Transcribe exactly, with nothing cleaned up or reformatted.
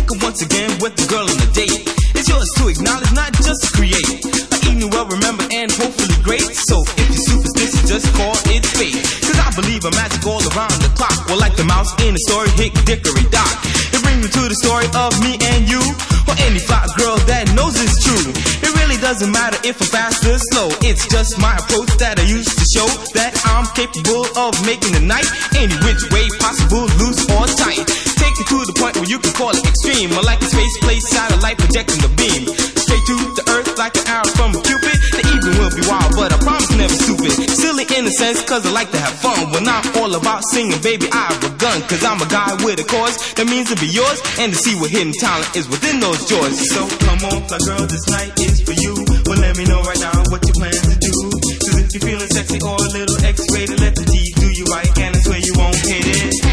Take it once again with the girl on the date. It's yours to acknowledge, not just to create. An evening well remembered and hopefully great. So if you're superstitious, just call it fate. Cause I believe in magic all around the clock. Well, like the mouse in the story, Hick, Dickory, Dock. It brings me to the story of me and you, or any fly girl that knows it's true. It really doesn't matter if I'm fast or slow. It's just my approach that I use to show that I'm capable of making the night any which way possible, loose or tight. Take it to the point where you can call it extreme, or like a space place satellite projecting the beam straight to the earth like an arrow from a cupid. The evening will be wild, but I promise never stupid. Silly in a sense, cause I like to have fun. When I'm all about singing, baby, I have a gun. Cause I'm a guy with a cause that means to be yours, and to see what hidden talent is within those jaws. So come on, fly girl, this night is for you. Well, let me know right now what you plan to do. Cause if you're feeling sexy or a little X-rated, let the G do you right, and I swear you won't hate it.